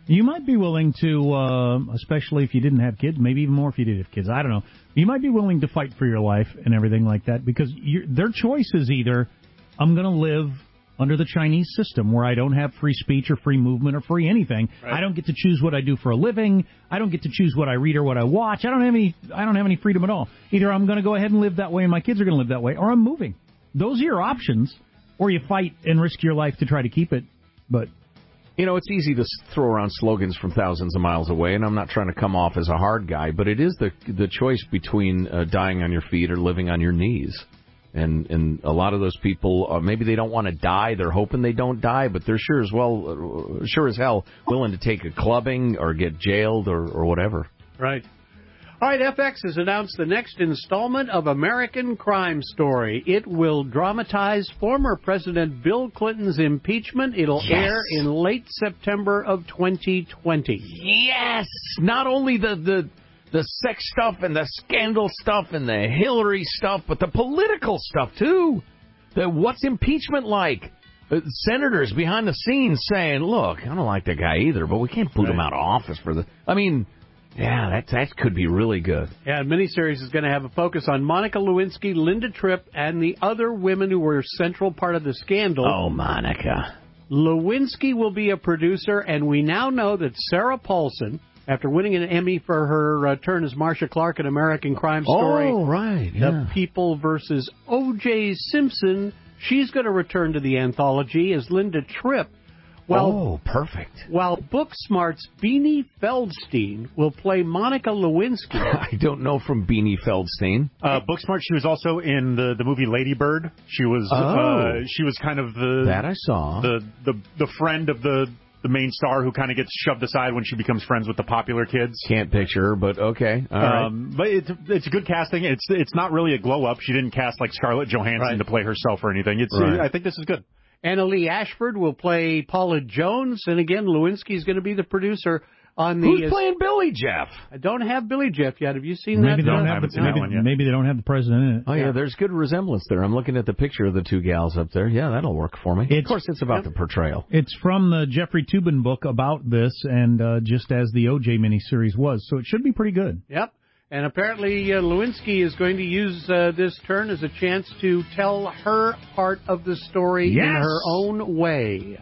You might be willing to, uh, especially if you didn't have kids, maybe even more if you did have kids, I don't know. You might be willing to fight for your life and everything like that because you're, their choice is either I'm going to live under the Chinese system where I don't have free speech or free movement or free anything. Right. I don't get to choose what I do for a living. I don't get to choose what I read or what I watch. I don't have any I don't have any freedom at all. Either I'm going to go ahead and live that way and my kids are going to live that way, or I'm moving. Those are your options. Or you fight and risk your life to try to keep it. But you know, it's easy to throw around slogans from thousands of miles away, and I'm not trying to come off as a hard guy, but it is the the choice between uh, dying on your feet or living on your knees. And and a lot of those people, uh, maybe they don't want to die. They're hoping they don't die, but they're sure as well, uh, sure as hell, willing to take a clubbing or get jailed or, or whatever. Right. All right, F X has announced the next installment of American Crime Story. It will dramatize former President Bill Clinton's impeachment. It'll yes. air in late September of twenty twenty. Yes! Not only the... the The sex stuff and the scandal stuff and the Hillary stuff, but the political stuff, too. The what's impeachment like? Uh, senators behind the scenes saying, look, I don't like that guy either, but we can't boot right. him out of office for the... I mean, yeah, that, that could be really good. Yeah, the miniseries is going to have a focus on Monica Lewinsky, Linda Tripp, and the other women who were a central part of the scandal. Oh, Monica. Lewinsky will be a producer, and we now know that Sarah Paulson... After winning an Emmy for her uh, turn as Marcia Clark in American Crime Story, oh, right, yeah. The People versus O J Simpson, she's going to return to the anthology as Linda Tripp. Well, oh, perfect. While Booksmart's Beanie Feldstein will play Monica Lewinsky. I don't know from Beanie Feldstein. Uh, Booksmart, she was also in the, the movie Lady Bird. She was oh. uh, she was kind of the that I saw the the, the friend of the. the main star who kind of gets shoved aside when she becomes friends with the popular kids. Can't picture her, but okay. All right. Um, but it's it's a good casting. It's it's not really a glow up. She didn't cast like Scarlett Johansson right. to play herself or anything. It's right. I think this is good. Anna Lee Ashford will play Paula Jones, and again, Lewinsky's going to be the producer on the. Who's uh, playing Billy Jeff? I don't have Billy Jeff yet. Have you seen maybe that? They don't uh, have the, seen maybe, that one yet. maybe they don't have the president in it. Oh yeah. yeah, there's good resemblance there. I'm looking at the picture of the two gals up there. Yeah, that'll work for me. It's, of course, it's about yep. the portrayal. It's from the Jeffrey Toobin book about this, and uh, just as the O J miniseries was, so it should be pretty good. Yep. And apparently uh, Lewinsky is going to use uh, this turn as a chance to tell her part of the story yes. in her own way.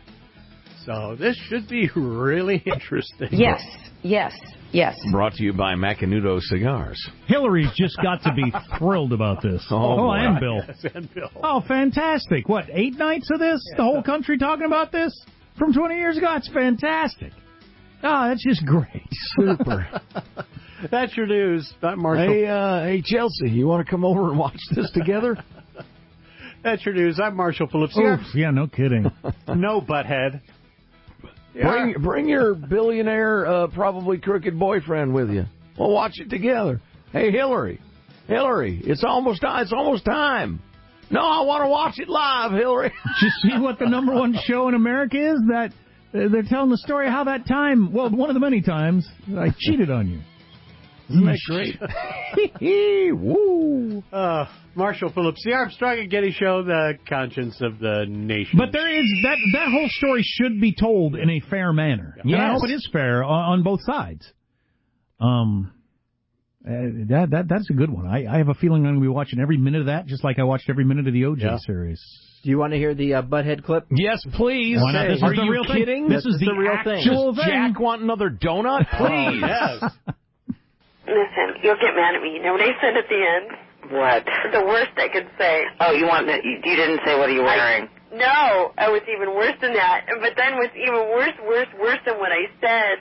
So this should be really interesting. Yes, yes, yes. Brought to you by Macanudo Cigars. Hillary's just got to be thrilled about this. Oh, oh and Bill. Yes, and Bill. Oh, fantastic. What, eight nights of this? Yeah. The whole country talking about this? From twenty years ago? It's fantastic. Oh, that's just great. Super. That's your news. Not Marshall. Hey, uh, hey, Chelsea, you want to come over and watch this together? That's your news. I'm Marshall Phillips. Oof, yeah, no kidding. No, butthead. Yeah. Bring, bring your billionaire, uh, probably crooked boyfriend with you. We'll watch it together. Hey, Hillary, Hillary, it's almost it's almost time. No, I want to watch it live, Hillary. Did you see what the number one show in America is? That uh, they're telling the story how that time, well, one of the many times I cheated on you. Isn't that great? Woo! Uh, Marshall Phillips, the Armstrong and Getty Show, the conscience of the nation. But there is that that whole story should be told in a fair manner. Yeah, I hope it is fair on, on both sides. Um, uh, that that that's a good one. I, I have a feeling I'm going to be watching every minute of that, just like I watched every minute of the O J yeah. series. Do you want to hear the uh, butthead clip? Yes, please. Why not? This Are is the you real kidding? Thing. This, this is, is the, the real actual thing. Does thing. Jack want another donut? Please. Oh, yes. Listen, you'll get mad at me. You know what I said at the end? What? The worst I could say. Oh, you want that? You, you didn't say what are you wearing? I, no, I was even worse than that. But then what's even worse, worse, worse than what I said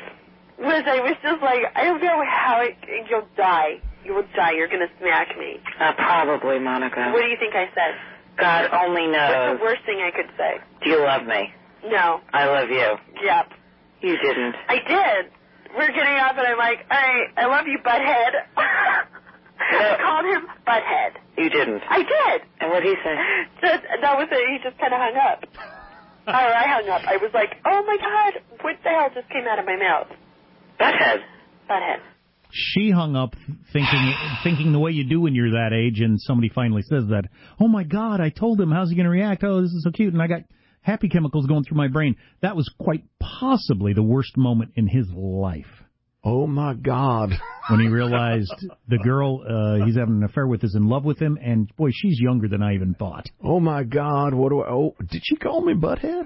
was I was just like, I don't know how it, you'll die. You will die. You're going to smack me. Uh, probably, Monica. What do you think I said? God only knows. What's the worst thing I could say? Do you love me? No. I love you. Yep. You didn't. I did. We're getting off, and I'm like, I, I love you, butthead. No. I called him butthead. You didn't. I did. And what did he say? Just, that was it. He just kind of hung up. Or I hung up. I was like, oh, my God, what the hell just came out of my mouth? Butthead. Butthead. She hung up thinking thinking the way you do when you're that age, and somebody finally says that. Oh, my God, I told him. How's he going to react? Oh, this is so cute. And I got happy chemicals going through my brain. That was quite possibly the worst moment in his life. Oh, my God. When he realized the girl uh, he's having an affair with is in love with him, and, boy, she's younger than I even thought. Oh, my God. What do I... Oh, did she call me Butthead?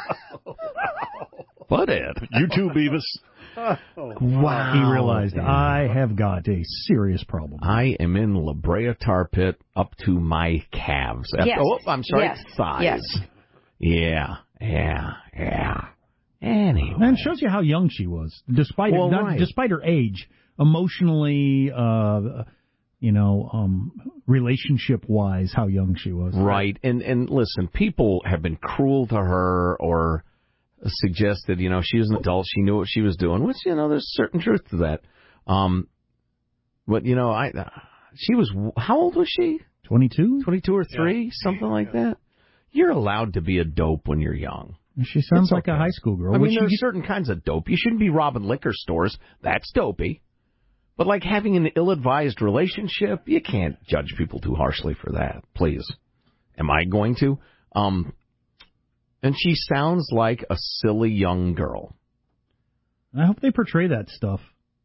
Butthead. You too, Beavis. Wow. He realized, man. I have got a serious problem. I am in La Brea tar pit up to my calves. Yes. Oh, I'm sorry, yes. thighs. Yes. Yeah, yeah, yeah. Anyway. And it shows you how young she was, despite well, it, not, right. despite her age, emotionally, uh, you know, um, relationship-wise, how young she was. Right, and and listen, people have been cruel to her or suggested, you know, she was an adult, she knew what she was doing, which, you know, there's certain truth to that. Um, but, you know, I, uh, she was, how old was she? twenty-two? twenty-two or three, yeah. Something like yeah. that. You're allowed to be a dope when you're young. She sounds it's like okay. a high school girl. I mean, there's get... certain kinds of dope. You shouldn't be robbing liquor stores. That's dopey. But, like, having an ill-advised relationship, you can't judge people too harshly for that. Please. Am I going to? Um, and she sounds like a silly young girl. I hope they portray that stuff.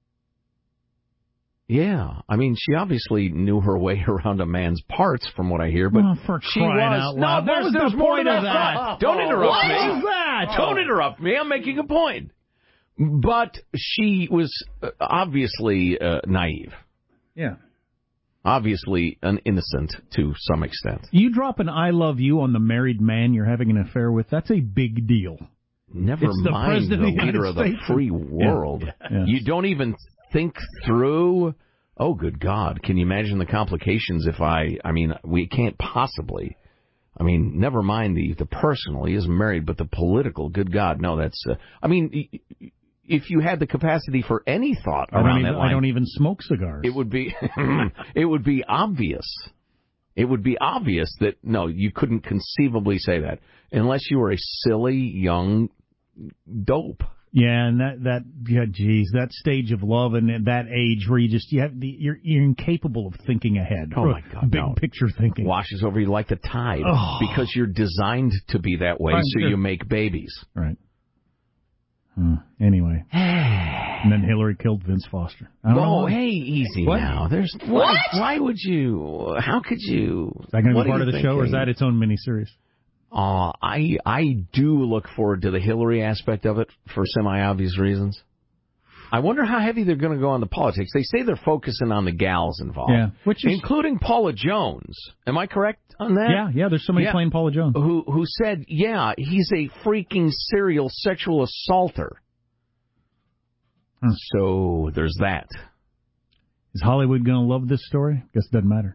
Yeah. I mean, she obviously knew her way around a man's parts, from what I hear, but oh, for she crying was... out loud. No, what was there's the more point to of that? Don't interrupt what me. What was that? Don't interrupt me. I'm making a point. But she was obviously uh, naive. Yeah. Obviously an innocent to some extent. You drop an I love you on the married man you're having an affair with, that's a big deal. Never it's mind the, the, the leader of the free world. Yeah. Yeah. You don't even think through, oh, good God, can you imagine the complications if I, I mean, we can't possibly. I mean, never mind the, the personal, he is married, but the political, good God, no, that's, uh, I mean, if you had the capacity for any thought I around don't even, that line, I don't even smoke cigars. It would be, it would be obvious. It would be obvious that, no, you couldn't conceivably say that unless you were a silly, young dope. Yeah, and that, that, yeah, geez, that stage of love and at that age where you just, you have the, you're, you're incapable of thinking ahead. Oh, my God. Big no. picture thinking. Washes over you like the tide oh. because you're designed to be that way, I'm so sure. you make babies. Right. Hmm. Anyway. And then Hillary killed Vince Foster. I don't oh, know. hey, easy what? now. There's What? Why, why would you? How could you? Is that going to be part of the thinking? show, or is that its own miniseries? Uh, I I do look forward to the Hillary aspect of it for semi-obvious reasons. I wonder how heavy they're going to go on the politics. They say they're focusing on the gals involved, yeah, which is, including Paula Jones. Am I correct on that? Yeah, yeah. There's somebody yeah. playing Paula Jones who who said, "Yeah, he's a freaking serial sexual assaulter." Hmm. So there's that. Is Hollywood going to love this story? Guess it doesn't matter.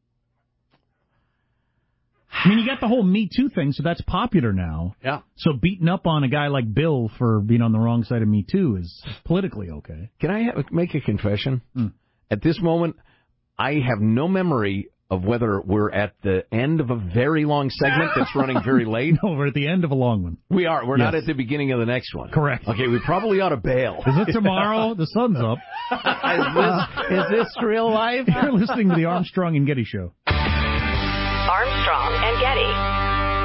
I mean, you got the whole Me Too thing, so that's popular now. Yeah. So beating up on a guy like Bill for being on the wrong side of Me Too is politically okay. Can I have, make a confession? Hmm. At this moment, I have no memory of whether we're at the end of a very long segment that's running very late. No, we're at the end of a long one. We are. We're yes. not at the beginning of the next one. Correct. Okay, we probably ought to bail. Is it tomorrow? The sun's up. is, this, is this real life? You're listening to the Armstrong and Getty Show. Armstrong and Getty.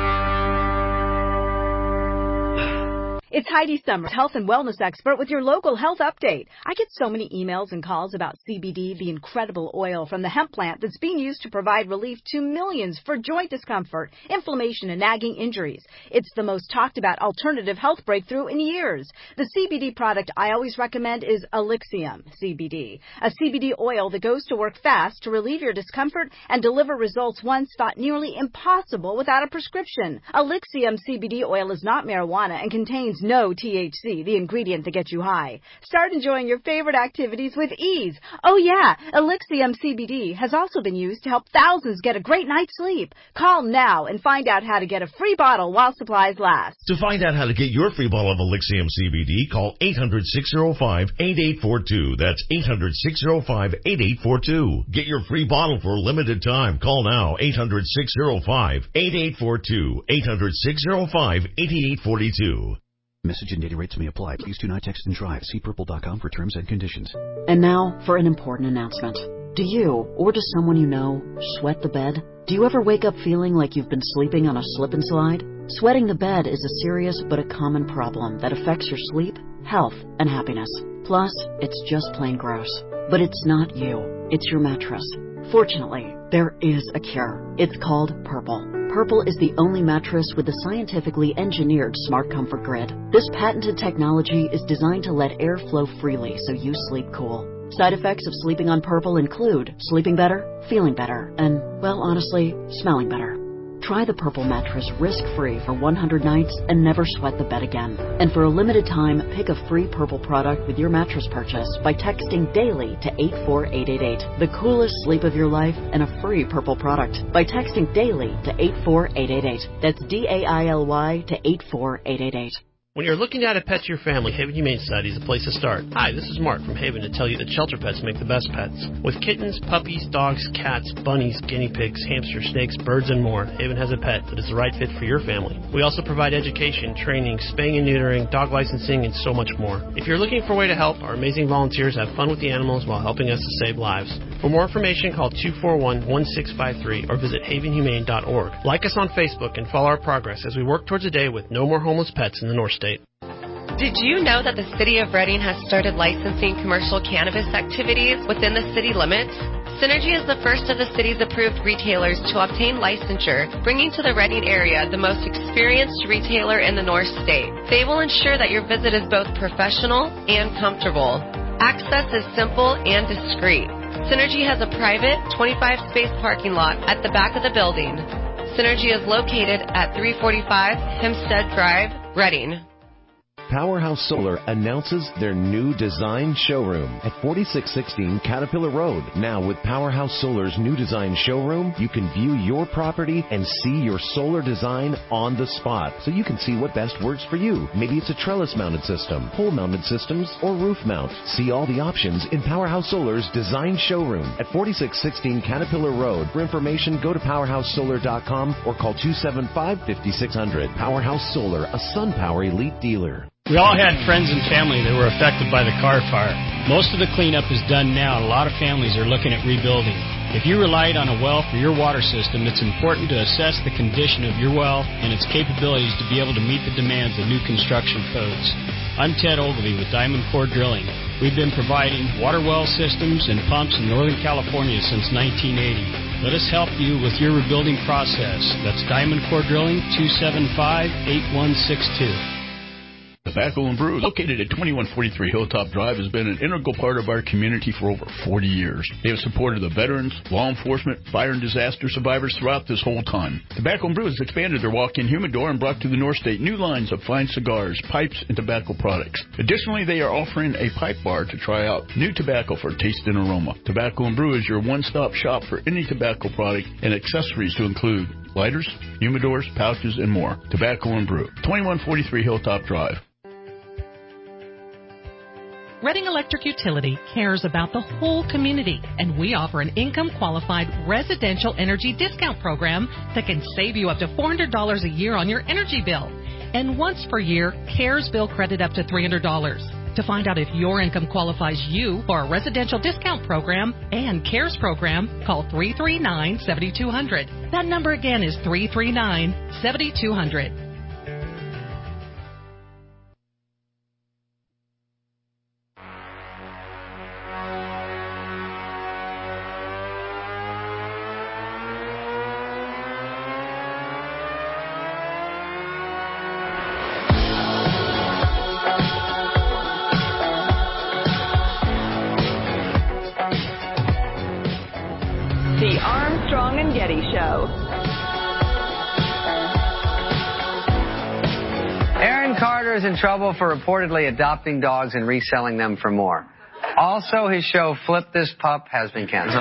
It's Heidi Summers, health and wellness expert with your local health update. I get so many emails and calls about C B D, the incredible oil from the hemp plant that's being used to provide relief to millions for joint discomfort, inflammation, and nagging injuries. It's the most talked about alternative health breakthrough in years. The C B D product I always recommend is Elixium C B D, a C B D oil that goes to work fast to relieve your discomfort and deliver results once thought nearly impossible without a prescription. Elixium C B D oil is not marijuana and contains no T H C, the ingredient that gets you high. Start enjoying your favorite activities with ease. Oh yeah, Elixium C B D has also been used to help thousands get a great night's sleep. Call now and find out how to get a free bottle while supplies last. To find out how to get your free bottle of Elixium C B D, call eight hundred, six oh five, eight eight four two. That's eight hundred, six oh five, eight eight four two. Get your free bottle for a limited time. Call now, eight hundred, six oh five, eight eight four two. eight hundred, six oh five, eight eight four two. Message and data rates may apply. Please do not text and drive. See purple dot com for terms and conditions. And now for an important announcement. Do you, or does someone you know, sweat the bed? Do you ever wake up feeling like you've been sleeping on a slip and slide? Sweating the bed is a serious but a common problem that affects your sleep, health, and happiness. Plus, it's just plain gross. But it's not you. It's your mattress. Fortunately, there is a cure. It's called Purple. Purple is the only mattress with a scientifically engineered smart comfort grid. This patented technology is designed to let air flow freely so you sleep cool. Side effects of sleeping on Purple include sleeping better, feeling better, and, well, honestly, smelling better. Try the Purple mattress risk-free for one hundred nights and never sweat the bed again. And for a limited time, pick a free Purple product with your mattress purchase by texting DAILY to eight four eight eight eight. The coolest sleep of your life and a free Purple product by texting DAILY to eight four eight eight eight. That's D A I L Y to eight four eight eight eight. When you're looking to add a pet to your family, Haven Humane Society is the place to start. Hi, this is Mark from Haven to tell you that shelter pets make the best pets. With kittens, puppies, dogs, cats, bunnies, guinea pigs, hamsters, snakes, birds, and more, Haven has a pet that is the right fit for your family. We also provide education, training, spaying and neutering, dog licensing, and so much more. If you're looking for a way to help, our amazing volunteers have fun with the animals while helping us to save lives. For more information, call two four one, one six five three or visit haven humane dot org. Like us on Facebook and follow our progress as we work towards a day with no more homeless pets in the North State. Did you know that the City of Reading has started licensing commercial cannabis activities within the city limits? Synergy is the first of the city's approved retailers to obtain licensure, bringing to the Reading area the most experienced retailer in the North State. They will ensure that your visit is both professional and comfortable. Access is simple and discreet. Synergy has a private twenty-five space parking lot at the back of the building. Synergy is located at three forty-five Hempstead Drive, Reading. Powerhouse Solar announces their new design showroom at forty-six sixteen Caterpillar Road. Now with Powerhouse Solar's new design showroom, you can view your property and see your solar design on the spot, so you can see what best works for you. Maybe it's a trellis-mounted system, pole-mounted systems, or roof mount. See all the options in Powerhouse Solar's design showroom at forty-six sixteen Caterpillar Road. For information, go to powerhouse solar dot com or call two seven five, five six zero zero. Powerhouse Solar, a SunPower elite dealer. We all had friends and family that were affected by the Carr fire. Most of the cleanup is done now, and a lot of families are looking at rebuilding. If you relied on a well for your water system, it's important to assess the condition of your well and its capabilities to be able to meet the demands of new construction codes. I'm Ted Ogilvie with Diamond Core Drilling. We've been providing water well systems and pumps in Northern California since nineteen eighty. Let us help you with your rebuilding process. That's Diamond Core Drilling, two seven five, eight one six two. Tobacco and Brew, located at twenty-one forty-three Hilltop Drive, has been an integral part of our community for over forty years. They have supported the veterans, law enforcement, fire and disaster survivors throughout this whole time. Tobacco and Brew has expanded their walk-in humidor and brought to the North State new lines of fine cigars, pipes, and tobacco products. Additionally, they are offering a pipe bar to try out new tobacco for taste and aroma. Tobacco and Brew is your one-stop shop for any tobacco product and accessories to include lighters, humidors, pouches, and more. Tobacco and Brew, twenty-one forty-three Hilltop Drive. Reading Electric Utility cares about the whole community, and we offer an income-qualified residential energy discount program that can save you up to four hundred dollars a year on your energy bill. And once per year, CARES bill credit up to three hundred dollars. To find out if your income qualifies you for a residential discount program and CARES program, call three three nine, seven two zero zero. That number again is three three nine, seven two zero zero. The Armstrong and Getty Show. Aaron Carter is in trouble for reportedly adopting dogs and reselling them for more. Also, his show, Flip This Pup, has been canceled.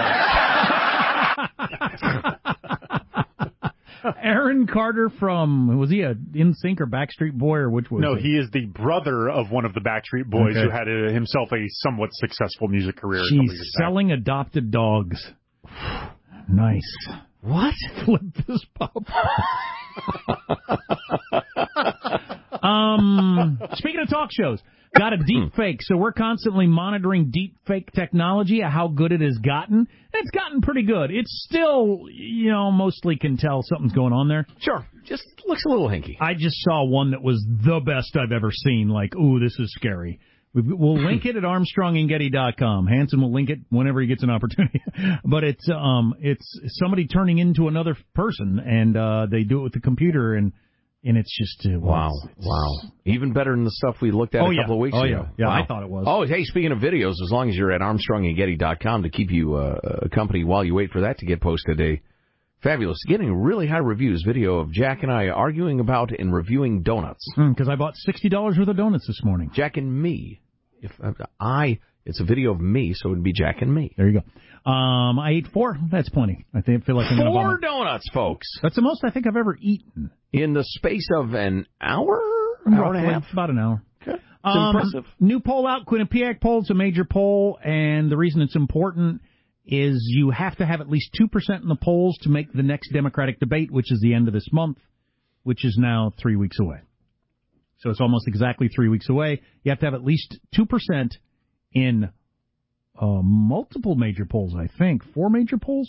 Aaron Carter from, was he a N Sync or Backstreet Boy, or which was No, it? he is the brother of one of the Backstreet Boys Okay. who had a, himself a somewhat successful music career. a couple She's years back. selling adopted dogs. Nice. What? Flip This Pup. um, speaking of talk shows, got a deep fake. So we're constantly monitoring deep fake technology, how good it has gotten. It's gotten pretty good. It's still, you know, mostly can tell something's going on there. Sure. Just looks a little hinky. I just saw one that was the best I've ever seen. Like, ooh, this is scary. We'll link it at Armstrong and Getty dot com. Hanson will link it whenever he gets an opportunity. But it's um it's somebody turning into another person, and uh they do it with the computer, and and it's just uh, wow, it's, wow, even better than the stuff we looked at oh, a yeah. couple of weeks oh, ago. Yeah, yeah, wow. I thought it was. Oh, hey, speaking of videos, as long as you're at Armstrong and Getty dot com to keep you uh, company while you wait for that to get posted, a fabulous, getting really high reviews video of Jack and I arguing about and reviewing donuts. Because mm, I bought sixty dollars worth of donuts this morning. Jack and me. If I, it's a video of me, so it would be Jack and me. There you go. Um, I ate four. That's plenty. I think feel like I'm four gonna donuts, folks. That's the most I think I've ever eaten in the space of an hour, hour Roughly, and a half, about an hour. Okay, it's um, impressive. New poll out. Quinnipiac poll. It's a major poll, and the reason it's important is you have to have at least two percent in the polls to make the next Democratic debate, which is the end of this month, which is now three weeks away. So it's almost exactly three weeks away. You have to have at least two percent in uh, multiple major polls, I think. Four major polls?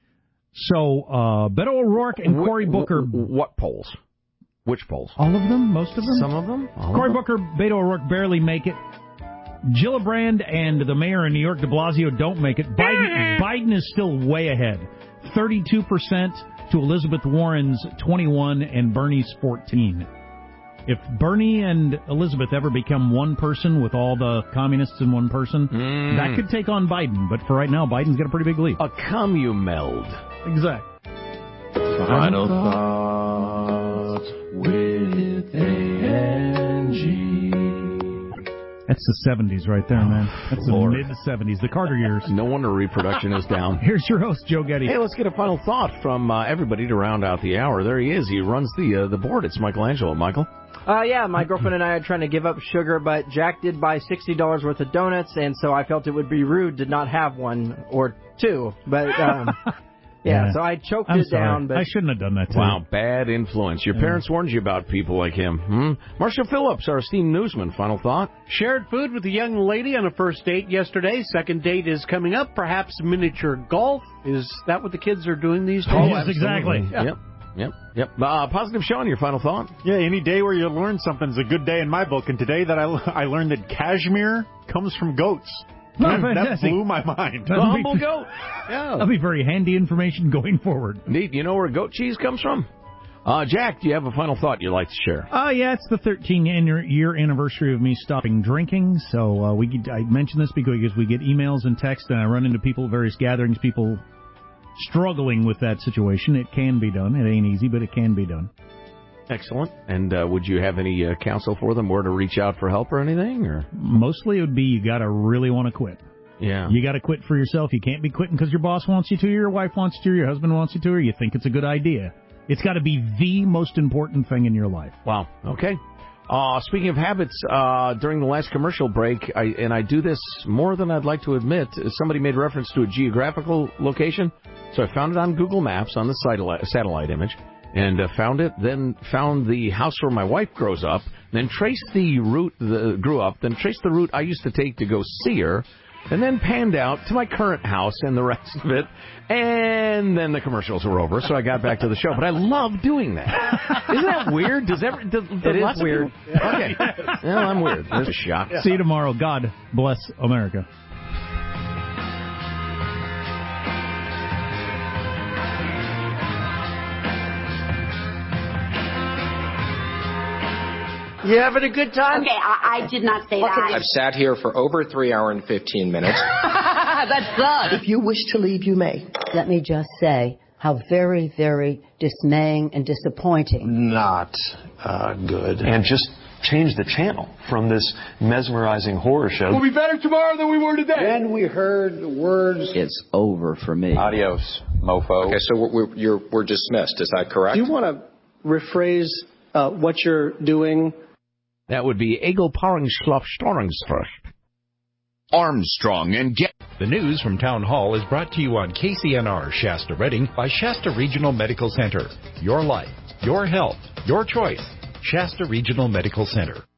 So uh, Beto O'Rourke and Cory Booker. What polls? Which polls? All of them? Most of them? Some of them? All Cory of them? Booker, Beto O'Rourke barely make it. Gillibrand and the mayor in New York, de Blasio, don't make it. Biden, Biden is still way ahead. thirty-two percent to Elizabeth Warren's twenty-one and Bernie's fourteen. If Bernie and Elizabeth ever become one person with all the communists in one person, mm. that could take on Biden. But for right now, Biden's got a pretty big lead. A commumeld. Exactly. Final thoughts with A N G. That's the seventies right there, man. That's the Lord. mid-seventies, the Carter years. No wonder reproduction is down. Here's your host, Joe Getty. Hey, let's get a final thought from uh, everybody to round out the hour. There he is. He runs the uh, the board. It's Michelangelo. Michael? Uh, yeah, my girlfriend and I are trying to give up sugar, but Jack did buy sixty dollars worth of donuts, and so I felt it would be rude to not have one or two. But, um, yeah, Yeah. so I choked I'm it sorry. down. But I shouldn't have done that, too. Wow, bad influence. Your Yeah. parents warned you about people like him. Hmm? Marshall Phillips, our esteemed newsman. Final thought? Shared food with a young lady on a first date yesterday. Second date is coming up. Perhaps miniature golf. Is that what the kids are doing these days? Oh, yes, exactly. Yeah. Yep. Yep, yep. Uh, positive Sean, your final thought? Yeah, any day where you learn something's a good day in my book. And today that I, I learned that cashmere comes from goats. Oh, that, that fantastic. blew my mind. The humble goat. Yeah. That'll be very handy information going forward. Neat. You know where goat cheese comes from? Uh, Jack, do you have a final thought you'd like to share? Oh, uh, yeah, it's the thirteen-year anniversary of me stopping drinking. So uh, we get, I mention this because we get emails and texts, and I run into people at various gatherings, people struggling with that situation. It can be done. It ain't easy, but it can be done. Excellent. And uh, would you have any uh, counsel for them, where to reach out for help or anything? Or mostly it would be you got to really want to quit. Yeah. You got to quit for yourself. You can't be quitting because your boss wants you to, your wife wants you to, your husband wants you to, or you think it's a good idea. It's got to be the most important thing in your life. Wow. Okay. Uh, speaking of habits, uh, during the last commercial break, I, and I do this more than I'd like to admit, somebody made reference to a geographical location. So I found it on Google Maps on the satellite, satellite image, and uh, found it, then found the house where my wife grows up, then traced the route, the, grew up, then traced the route I used to take to go see her, and then panned out to my current house and the rest of it, and then the commercials were over, so I got back to the show. But I love doing that. Isn't that weird? Does every, does, does it lots is weird. Of people, okay. Well, I'm weird. There's a shock. Yeah. See you tomorrow. God bless America. You having a good time? Okay, I, I did not say that. I've sat here for over three hours and fifteen minutes. That's good. If you wish to leave, you may. Let me just say how very, very dismaying and disappointing. Not uh, good. And just change the channel from this mesmerizing horror show. We'll be better tomorrow than we were today. Then we heard the words, "It's over for me." Adios, mofo. Okay, so we're, we're, you're, we're dismissed. Is that correct? Do you want to rephrase uh, what you're doing? That would be Egel Paringschlafstorungsfrucht. Armstrong and Get. The news from Town Hall is brought to you on K C N R Shasta Redding by Shasta Regional Medical Center. Your life, your health, your choice. Shasta Regional Medical Center.